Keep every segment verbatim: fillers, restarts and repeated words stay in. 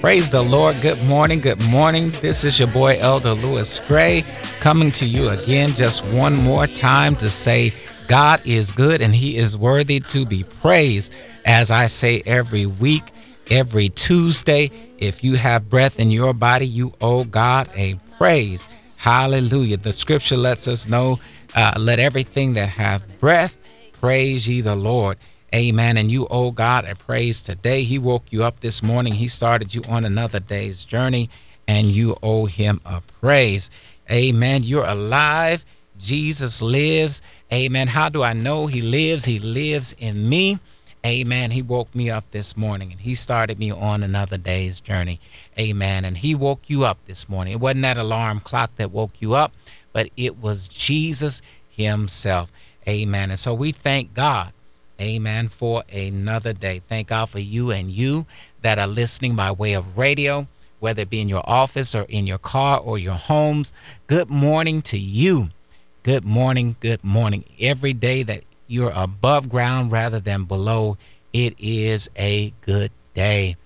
Praise the Lord. Good morning. Good morning. This is your boy, Elder Lewis Gray, coming to you again just one more time to say God is good and he is worthy to be praised. As I say every week, every Tuesday, if you have breath in your body, you owe God a praise. Hallelujah. The scripture lets us know, uh, let everything that hath breath praise ye the Lord. Amen. And you owe God a praise today. He woke you up this morning. He started you on another day's journey, and you owe him a praise. Amen. You're alive. Jesus lives. Amen. How do I know he lives? He lives in me. Amen. He woke me up this morning and he started me on another day's journey. Amen. And he woke you up this morning. It wasn't that alarm clock that woke you up, but it was Jesus himself. Amen. And so we thank God. Amen. For another day. Thank God for you and you that are listening by way of radio, whether it be in your office or in your car or your homes. Good morning to you. Good morning. Good morning. Every day that you're above ground rather than below, it is a good day.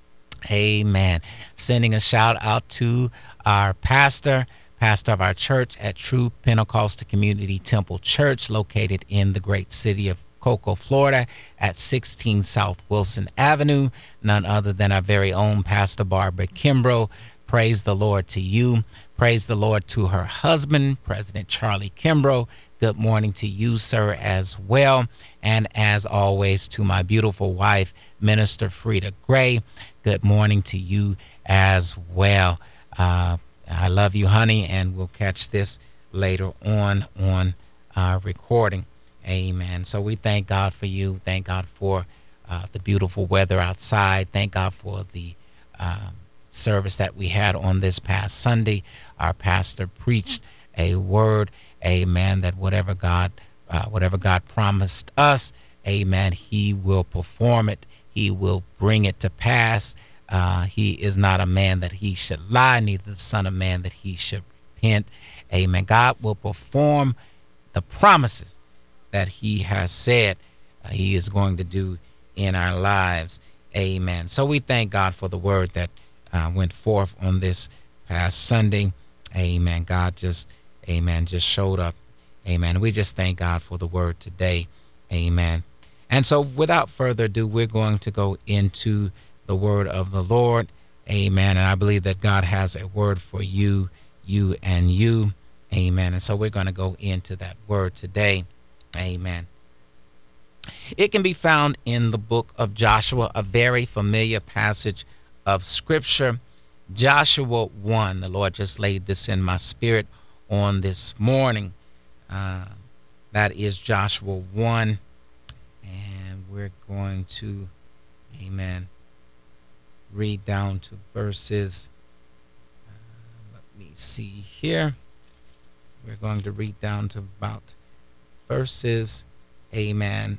Amen. Sending a shout out to our pastor, pastor of our church at True Pentecostal Community Temple Church, located in the great city of Cocoa, Florida, at sixteen South Wilson Avenue. None other than our very own Pastor Barbara Kimbrough. Praise the Lord to you. Praise the Lord to her husband, President Charlie Kimbrough. Good morning to you, sir, as well. And as always, to my beautiful wife, Minister Frida Gray. Good morning to you as well. Uh, I love you, honey, and we'll catch this later on on uh, recording. Amen. So we thank God for you. Thank God for uh, the beautiful weather outside. Thank God for the um, service that we had on this past Sunday. Our pastor preached a word, amen, that whatever God, uh, whatever God promised us, amen, he will perform it. He will bring it to pass. Uh, he is not a man that he should lie, neither the son of man that he should repent. Amen. God will perform the promises that he has said uh, he is going to do in our lives. Amen. So we thank God for the word that uh, went forth on this past Sunday. Amen. God just, amen, just showed up. Amen. We just thank God for the word today. Amen. And so without further ado, we're going to go into the word of the Lord. Amen. And I believe that God has a word for you, you and you. Amen. And so we're going to go into that word today. Amen. It can be found in the book of Joshua, a very familiar passage of scripture. Joshua one. The Lord just laid this in my spirit on this morning. Uh, that is Joshua one. And we're going to, amen, read down to verses. Uh, let me see here. We're going to read down to about verses, amen,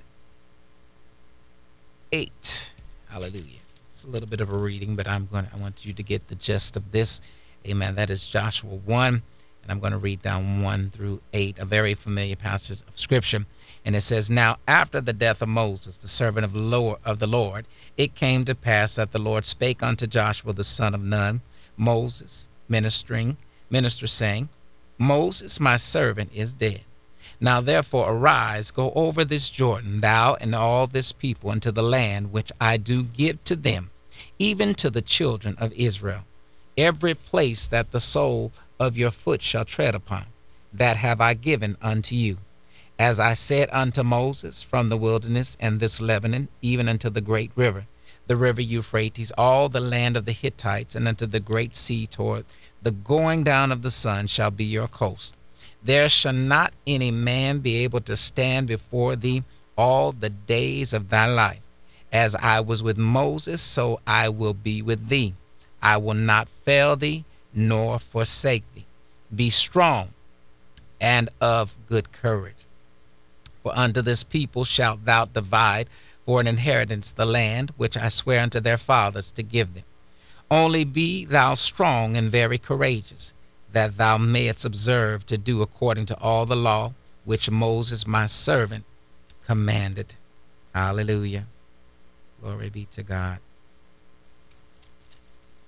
eight. Hallelujah. It's a little bit of a reading, but I'm going to, I want you to get the gist of this. Amen. That is Joshua one, and I'm going to read down one through eight, a very familiar passage of scripture. And it says, "Now after the death of Moses, the servant of the Lord, of the Lord, it came to pass that the Lord spake unto Joshua the son of Nun, Moses, ministering, minister, saying, Moses, my servant, is dead. Now therefore arise, go over this Jordan, thou and all this people, into the land which I do give to them, even to the children of Israel. Every place that the sole of your foot shall tread upon, that have I given unto you. As I said unto Moses, from the wilderness and this Lebanon, even unto the great river, the river Euphrates, all the land of the Hittites, and unto the great sea toward the going down of the sun shall be your coast. There shall not any man be able to stand before thee all the days of thy life. As I was with Moses, so I will be with thee. I will not fail thee, nor forsake thee. Be strong and of good courage. For unto this people shalt thou divide for an inheritance the land which I swear unto their fathers to give them. Only be thou strong and very courageous, that thou mayest observe to do according to all the law which Moses my servant commanded." Hallelujah. Glory be to God.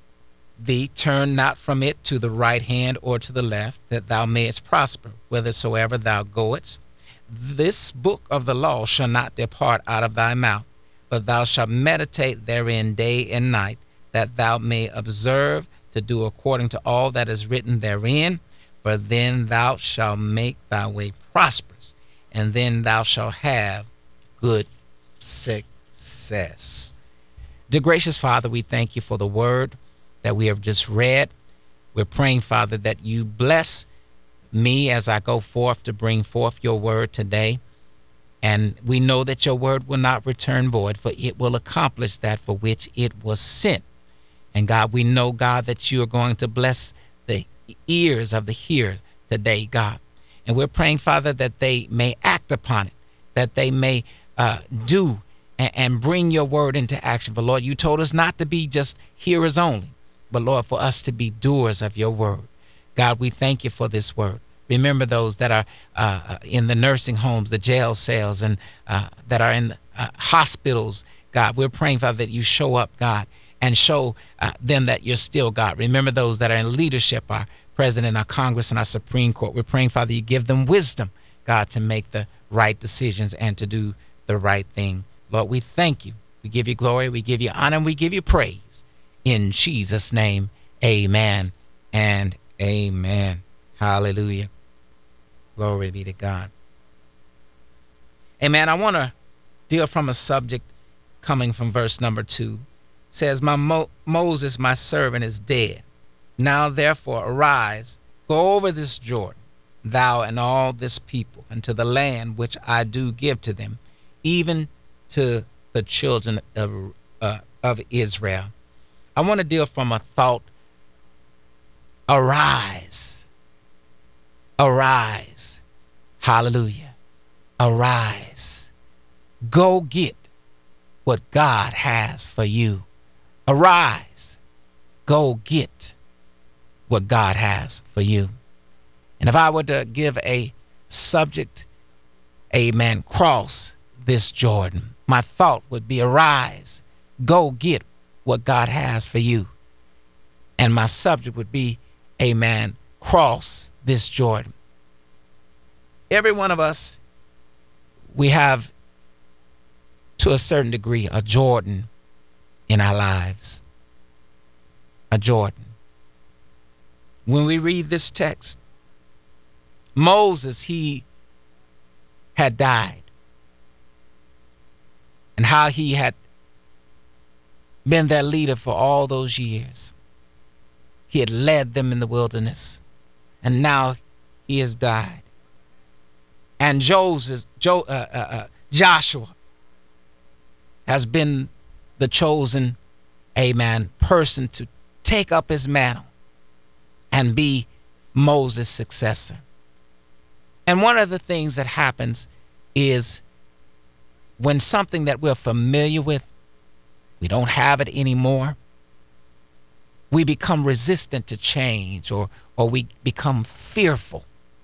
thee, turn not from it to the right hand or to the left, that thou mayest prosper whithersoever thou goest. This book of the law shall not depart out of thy mouth, but thou shalt meditate therein day and night, that thou may observe to do according to all that is written therein. For then thou shalt make thy way prosperous, and then thou shalt have good success. Dear gracious Father, we thank you for the word that we have just read. We're praying, Father, that you bless me as I go forth to bring forth your word today. And we know that your word will not return void, for it will accomplish that for which it was sent. And God, we know, God, that you are going to bless the ears of the hearers today, God. And we're praying, Father, that they may act upon it, that they may uh, do and, and bring your word into action. For Lord, you told us not to be just hearers only, but Lord, for us to be doers of your word. God, we thank you for this word. Remember those that are uh, in the nursing homes, the jail cells, and uh, that are in uh, hospitals. God, we're praying, Father, that you show up, God, and show uh, them that you're still God. Remember those that are in leadership, our president, our Congress, and our Supreme Court. We're praying, Father, you give them wisdom, God, to make the right decisions and to do the right thing. Lord, we thank you. We give you glory, we give you honor, and we give you praise. In Jesus' name, amen and amen. Hallelujah. Glory be to God. Amen. I want to deal from a subject coming from verse number two. It says, my Mo- Moses, my servant, is dead. Now therefore arise, go over this Jordan, thou and all this people, unto the land which I do give to them, even to the children of, uh, of Israel. I want to deal from a thought, arise, arise, hallelujah, arise, go get what God has for you. Arise, go get what God has for you. And if I were to give a subject, amen, cross this Jordan, my thought would be arise, go get what God has for you. And my subject would be, amen, cross this Jordan. Every one of us, we have, to a certain degree, a Jordan in our lives. A Jordan. When we read this text, Moses, he had died. And how he had been their leader for all those years. He had led them in the wilderness. And now he has died. And Joseph, jo, uh, uh, uh, Joshua has been the chosen, amen, person to take up his mantle and be Moses' successor. And one of the things that happens is when something that we're familiar with, we don't have it anymore, we become resistant to change, or, or we become fearful.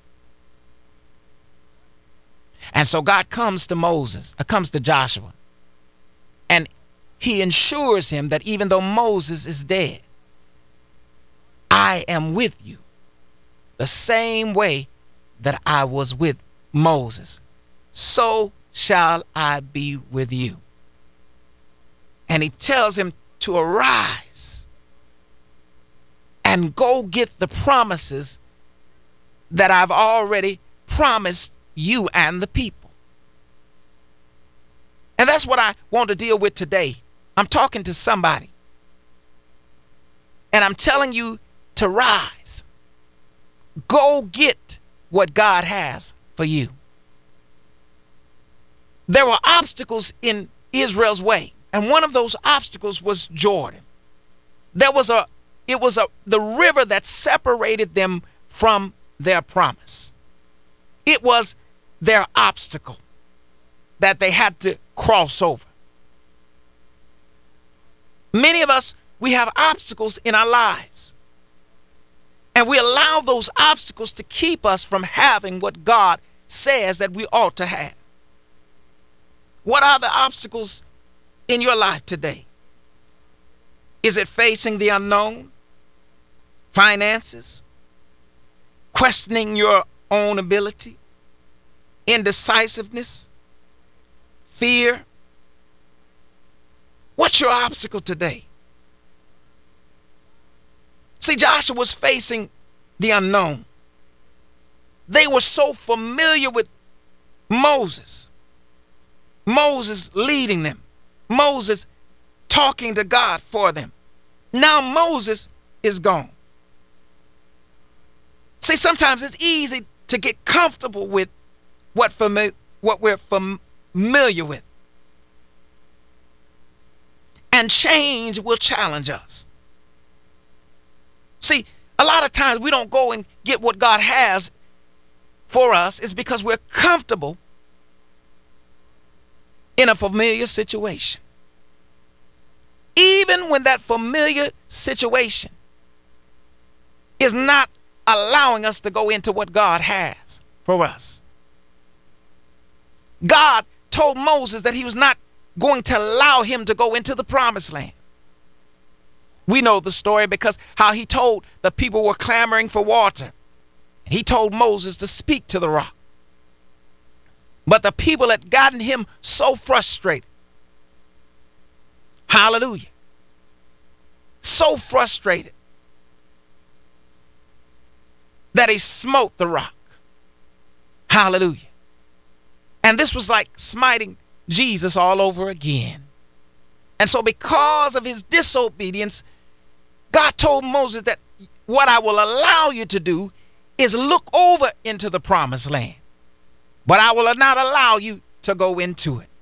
And so God comes to Moses, uh, comes to Joshua, and he ensures him that even though Moses is dead, I am with you the same way that I was with Moses. So shall I be with you. And he tells him to arise and go get the promises that I've already promised you and the people. And that's what I want to deal with today. I'm talking to somebody, and I'm telling you to rise. Go get what God has for you. There were obstacles in Israel's way, and one of those obstacles was Jordan. There was a, it was a, the river that separated them from their promise. It was their obstacle that they had to cross over. Many of us, we have obstacles in our lives, and we allow those obstacles to keep us from having what God says that we ought to have. What are the obstacles in your life today? Is it facing the unknown? finances, questioning your own ability, indecisiveness, fear. What's your obstacle today? See, Joshua was facing the unknown. They were so familiar with Moses. Moses leading them. Moses talking to God for them. Now Moses is gone. See, sometimes it's easy to get comfortable with what, fami- what we're familiar with. And change will challenge us. See, a lot of times we don't go and get what God has for us is because we're comfortable in a familiar situation. Even when that familiar situation is not allowing us to go into what God has for us. God told Moses that he was not going to allow him to go into the promised land. We know the story because how he told the people were clamoring for water. He told Moses to speak to the rock. But the people had gotten him so frustrated. Hallelujah. So frustrated that he smote the rock. Hallelujah. And this was like smiting Jesus all over again. And so because of his disobedience, God told Moses that what I will allow you to do is look over into the promised land, but I will not allow you to go into it.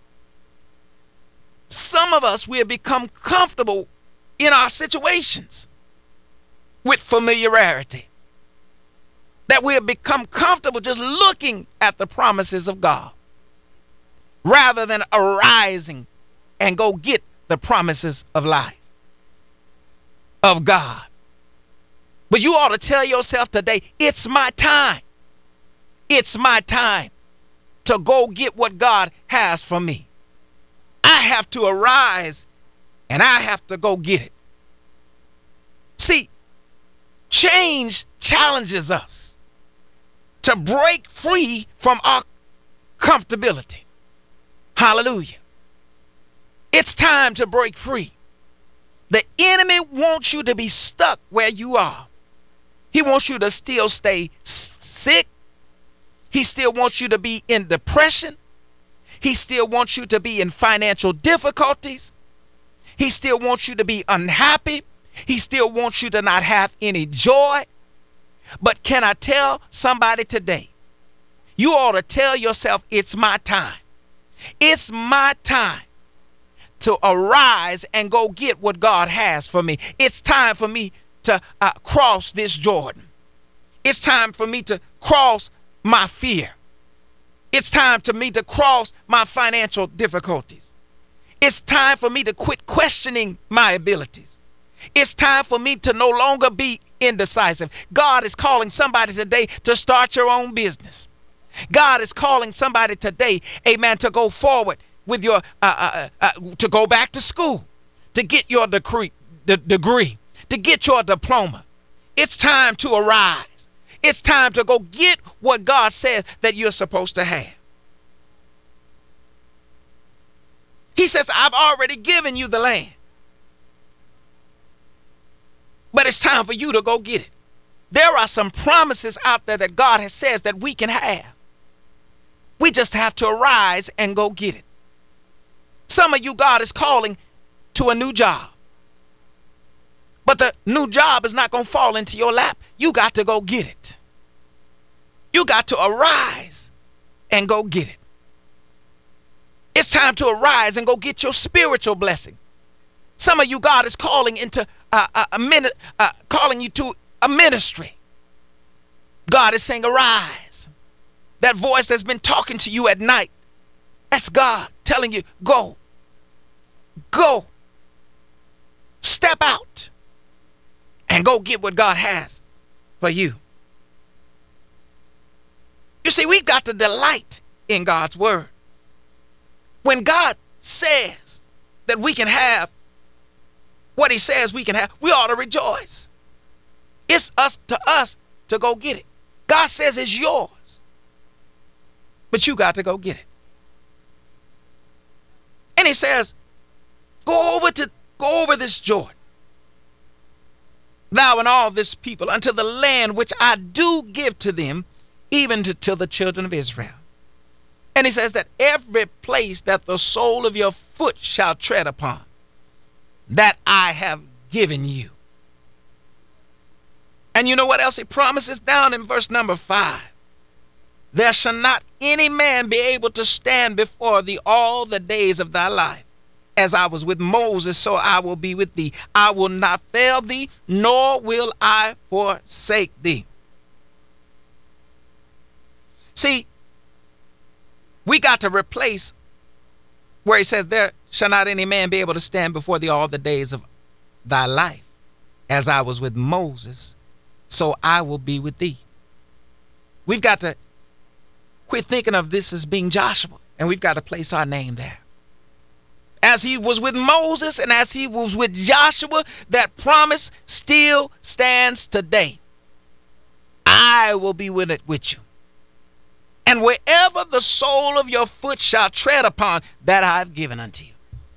Some of us, we have become comfortable in our situations with familiarity, that we have become comfortable just looking at the promises of God rather than arising and go get the promises of life, of God. But you ought to tell yourself today, it's my time. It's my time to go get what God has for me. I have to arise and I have to go get it. See, change challenges us to break free from our comfortability. Hallelujah. It's time to break free. The enemy wants you to be stuck where you are. He wants you to still stay sick. He still wants you to be in depression. He still wants you to be in financial difficulties. He still wants you to be unhappy. He still wants you to not have any joy. But can I tell somebody today, you ought to tell yourself, it's my time. It's my time to arise and go get what God has for me. It's time for me to uh, cross this Jordan. It's time for me to cross my fear. It's time for me to cross my financial difficulties. It's time for me to quit questioning my abilities. It's time for me to no longer be indecisive. God is calling somebody today to start your own business. God is calling somebody today, amen, to go forward with your, uh, uh, uh, to go back to school, to get your degree, the degree, to get your diploma. It's time to arise. It's time to go get what God says that you're supposed to have. He says, I've already given you the land, but it's time for you to go get it. There are some promises out there that God has says that we can have. We just have to arise and go get it. Some of you, God is calling to a new job, but the new job is not going to fall into your lap. You got to go get it. You got to arise and go get it. It's time to arise and go get your spiritual blessing. Some of you, God is calling into uh, a, a minute, uh, calling you to a ministry. God is saying, arise. That voice that's been talking to you at night, that's God telling you, go, go, step out and go get what God has for you. You see, we've got to delight in God's word. When God says that we can have what he says we can have, we ought to rejoice. It's us to us to go get it. God says it's yours, but you got to go get it. And he says, go over to go over this Jordan, thou and all this people, unto the land which I do give to them, even to, to the children of Israel. And he says that every place that the sole of your foot shall tread upon, that I have given you. And you know what else he promises down in verse number five? There shall not any man be able to stand before thee all the days of thy life. As I was with Moses, so I will be with thee. I will not fail thee, nor will I forsake thee. See, we got to replace where he says, there shall not any man be able to stand before thee all the days of thy life. As I was with Moses, so I will be with thee. We've got to quit thinking of this as being Joshua, and we've got to place our name there. As he was with Moses and as he was with Joshua, that promise still stands today. I will be with it with you. And wherever the sole of your foot shall tread upon, that I have given unto you.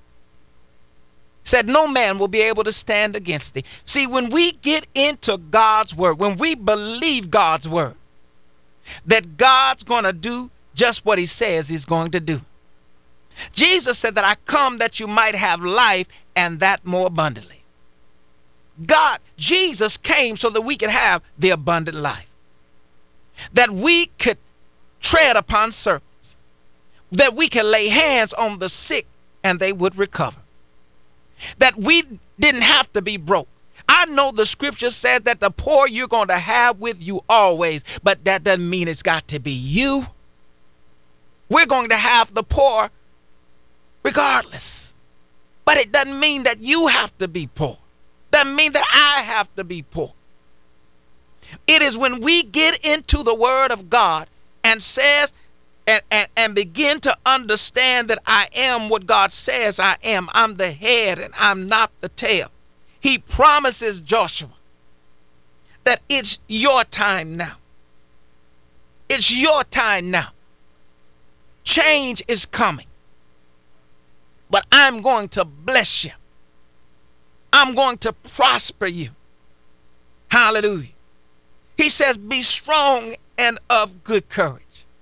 Said no man will be able to stand against thee. See, when we get into God's word, when we believe God's word, that God's going to do just what he says he's going to do. Jesus said that I come that you might have life and that more abundantly. God, Jesus came so that we could have the abundant life. That we could tread upon serpents. That we could lay hands on the sick and they would recover. That we didn't have to be broke. I know the scripture says that the poor you're going to have with you always, but that doesn't mean it's got to be you. We're going to have the poor regardless. But it doesn't mean that you have to be poor. Doesn't mean that I have to be poor. It is when we get into the word of God and says and, and, and begin to understand that I am what God says I am. I'm the head and I'm not the tail. He promises Joshua that it's your time now. It's your time now. Change is coming. But I'm going to bless you. I'm going to prosper you. Hallelujah. He says, be strong and of good courage.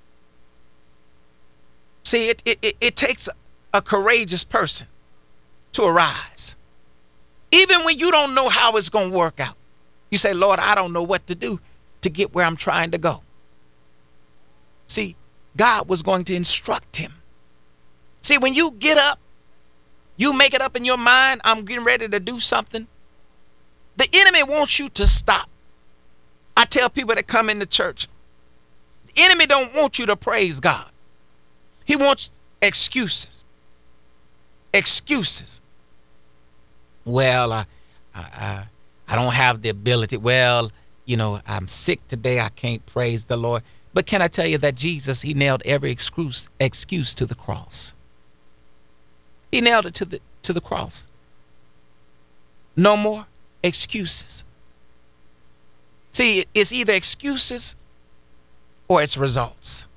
See, it, it, it takes a courageous person to arise. Even when you don't know how it's going to work out. You say, Lord, I don't know what to do to get where I'm trying to go. See, God was going to instruct him. See, when you get up, you make it up in your mind, I'm getting ready to do something. The enemy wants you to stop. I tell people that come into church, the enemy don't want you to praise God. He wants excuses. Excuses. Well, I, I, I don't have the ability. Well, you know, I'm sick today. I can't praise the Lord. But can I tell you that Jesus, he nailed every excuse, excuse to the cross. He nailed it to the, to the cross. No more excuses. See, it's either excuses or it's results.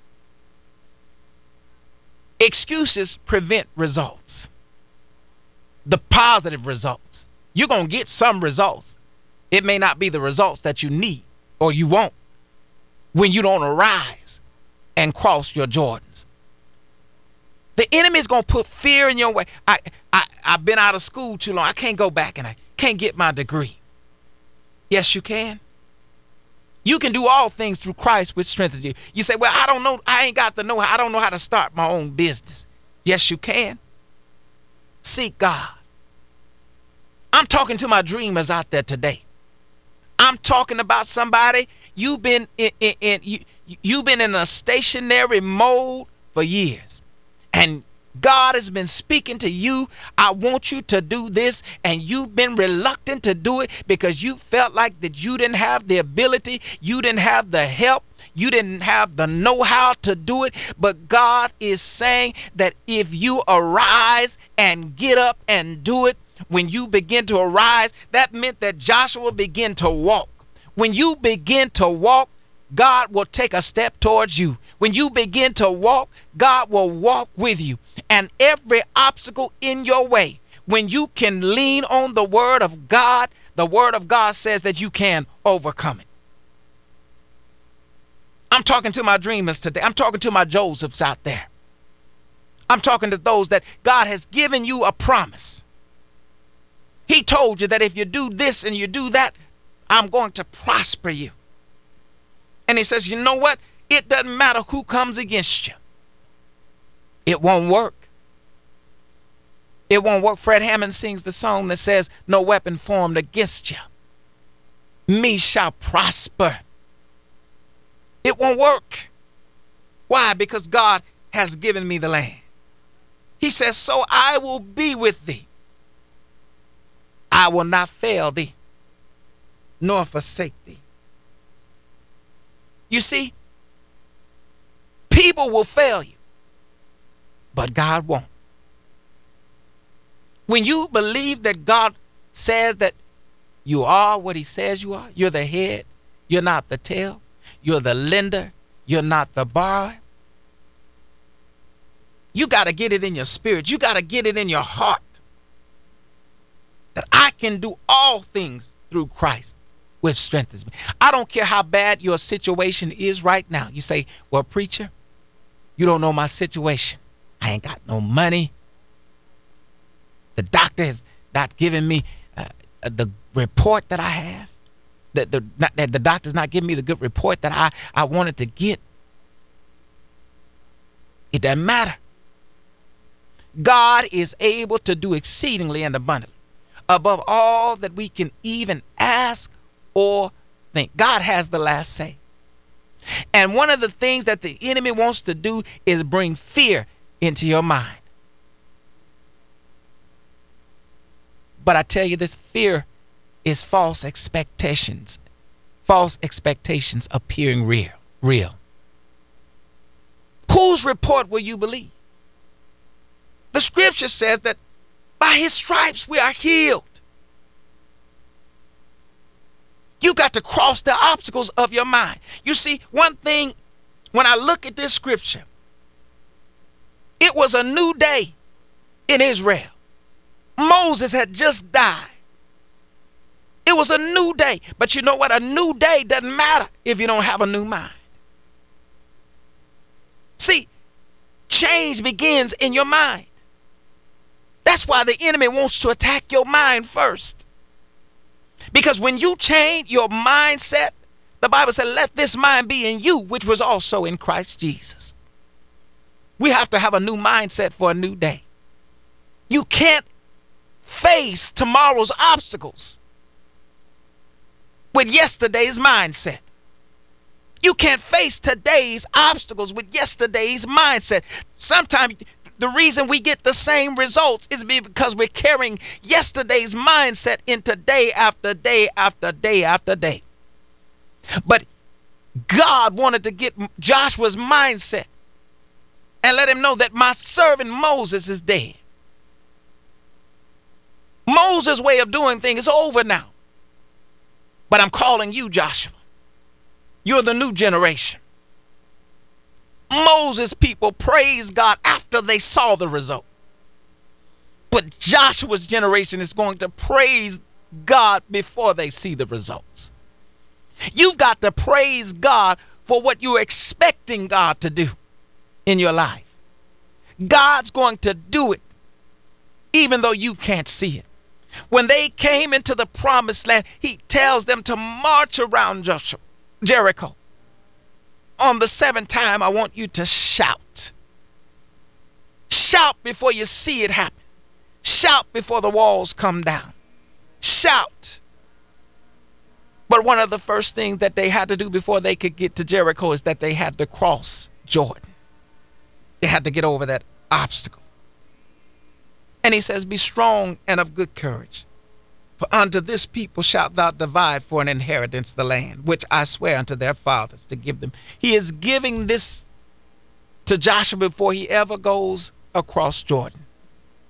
Excuses prevent results. The positive results. You're going to get some results. It may not be the results that you need or you want when you don't arise and cross your Jordans. The enemy is going to put fear in your way. I, I, I've been out of school too long. I can't go back and I can't get my degree. Yes, you can. You can do all things through Christ which strengthens you. You say, well, I don't know. I ain't got to know. I don't know how to start my own business. Yes, you can. Seek God. I'm talking to my dreamers out there today. I'm talking about somebody, you've been in, in, in you, you've been in a stationary mode for years. And God has been speaking to you. I want you to do this. And you've been reluctant to do it because you felt like that you didn't have the ability. You didn't have the help. You didn't have the know-how to do it. But God is saying that if you arise and get up and do it, When you begin to arise, that meant that Joshua began to walk. When you begin to walk, God will take a step towards you. When you begin to walk, God will walk with you. And every obstacle in your way, when you can lean on the word of God, the word of God says that you can overcome it. I'm talking to my dreamers today. I'm talking to my Josephs out there. I'm talking to those that God has given you a promise. He told you that if you do this and you do that, I'm going to prosper you. And he says, you know what? It doesn't matter who comes against you. It won't work. It won't work. Fred Hammond sings the song that says, no weapon formed against you me shall prosper. It won't work. Why? Because God has given me the land. He says, so I will be with thee. I will not fail thee, nor forsake thee. You see, people will fail you, but God won't. When you believe that God says that you are what he says you are, you're the head, you're not the tail, you're the lender, you're not the borrower. You got to get it in your spirit. You got to get it in your heart that I can do all things through Christ, which strengthens me. I don't care how bad your situation is right now. You say, well, preacher, you don't know my situation. I ain't got no money. The doctor has not given me uh, the report that I have. The, the, not, the doctor's not giving me the good report that I, I wanted to get. It doesn't matter. God is able to do exceedingly and abundantly above all that we can even ask or think. God has the last say. And one of the things that the enemy wants to do is bring fear into your mind. But I tell you this, fear is false expectations. False expectations appearing real. Real. Whose report will you believe? The scripture says that by his stripes we are healed. You got to cross the obstacles of your mind. You see, one thing, when I look at this scripture, it was a new day in Israel. Moses had just died. It was a new day. But you know what? A new day doesn't matter if you don't have a new mind. See, change begins in your mind. That's why the enemy wants to attack your mind first. Because when you change your mindset, the Bible said, let this mind be in you, which was also in Christ Jesus. We have to have a new mindset for a new day. You can't face tomorrow's obstacles with yesterday's mindset. You can't face today's obstacles with yesterday's mindset. Sometimes the reason we get the same results is because we're carrying yesterday's mindset into day after day after day after day. But God wanted to get Joshua's mindset and let him know that my servant Moses is dead. Moses' way of doing things is over now. But I'm calling you, Joshua. You're the new generation. Moses' people praised God after they saw the result. But Joshua's generation is going to praise God before they see the results. You've got to praise God for what you're expecting God to do in your life. God's going to do it even though you can't see it. When they came into the promised land, he tells them to march around Joshua, Jericho. On the seventh time, I want you to shout. Shout before you see it happen. Shout before the walls come down. Shout. But one of the first things that they had to do before they could get to Jericho is that they had to cross Jordan. They had to get over that obstacle. And he says, be strong and of good courage. For unto this people shalt thou divide for an inheritance the land, which I swear unto their fathers to give them. He is giving this to Joshua before he ever goes across Jordan.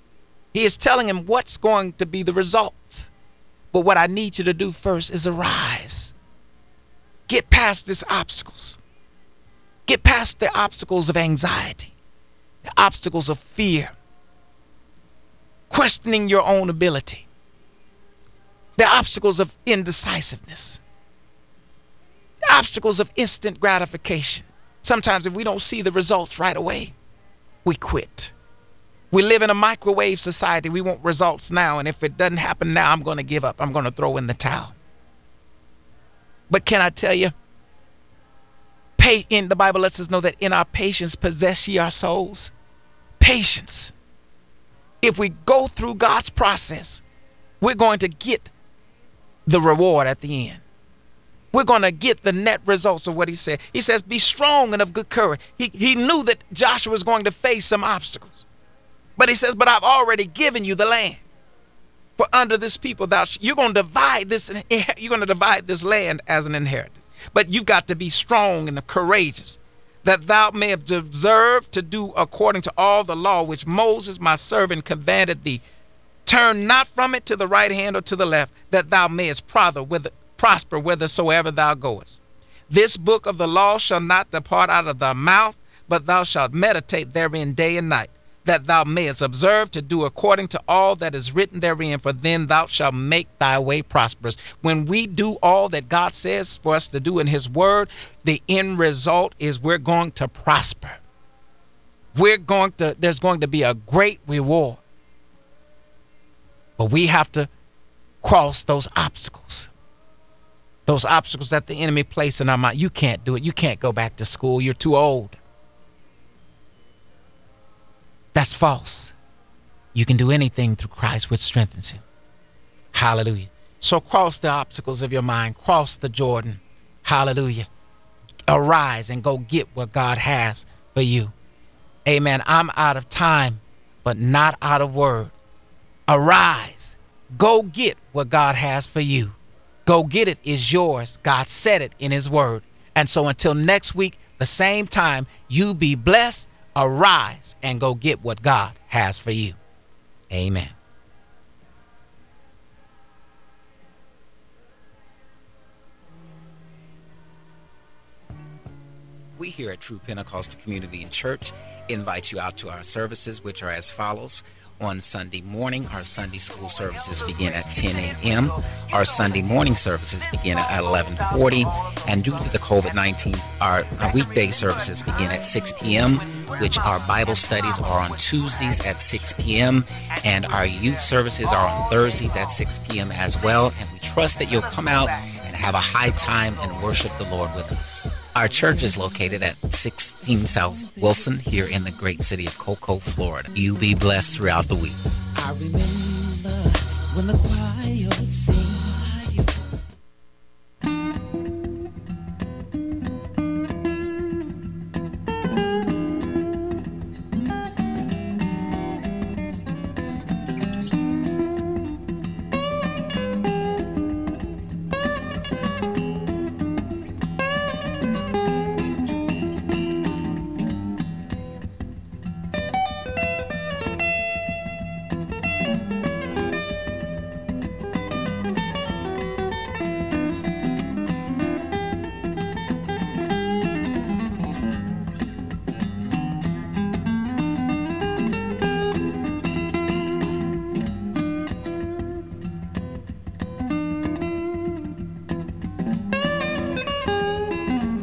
He is telling him what's going to be the results. But what I need you to do first is arise. Get past these obstacles. Get past the obstacles of anxiety, the obstacles of fear, questioning your own ability, the obstacles of indecisiveness, the obstacles of instant gratification. Sometimes if we don't see the results right away, we quit. We live in a microwave society. We want results now. And if it doesn't happen now, I'm going to give up. I'm going to throw in the towel. But can I tell you, pay in the Bible lets us know that in our patience possess ye our souls. Patience. If we go through God's process, we're going to get the reward at the end. We're going to get the net results of what he said. He says, be strong and of good courage. He, he knew that Joshua was going to face some obstacles. But he says, but I've already given you the land. For under this people, thou you're going to divide this. You're going to divide this land as an inheritance. But you've got to be strong and courageous, that thou may have observed to do according to all the law which Moses, my servant, commanded thee. Turn not from it to the right hand or to the left, that thou mayest prosper whithersoever thou goest. This book of the law shall not depart out of thy mouth, but thou shalt meditate therein day and night, that thou mayest observe to do according to all that is written therein, for then thou shalt make thy way prosperous. When we do all that God says for us to do in his word, the end result is we're going to prosper. We're going to, there's going to be a great reward. But we have to cross those obstacles. Those obstacles that the enemy placed in our mind. You can't do it. You can't go back to school. You're too old. That's false. You can do anything through Christ which strengthens you. Hallelujah. So cross the obstacles of your mind. Cross the Jordan. Hallelujah. Arise and go get what God has for you. Amen. I'm out of time, but not out of word. Arise. Go get what God has for you. Go get it is yours. God said it in his word. And so until next week, the same time, you be blessed. Arise and go get what God has for you. Amen. We here at True Pentecostal Community and Church invite you out to our services, which are as follows. On Sunday morning, our Sunday school services begin at ten a.m. Our Sunday morning services begin at eleven forty. And due to the covid nineteen, our, our weekday services begin at six p.m., which our Bible studies are on Tuesdays at six p.m. And our youth services are on Thursdays at six p.m. as well. And we trust that you'll come out and have a high time and worship the Lord with us. Our church is located at sixteen South Wilson here in the great city of Cocoa, Florida. You be blessed throughout the week. I remember when the choir would sing.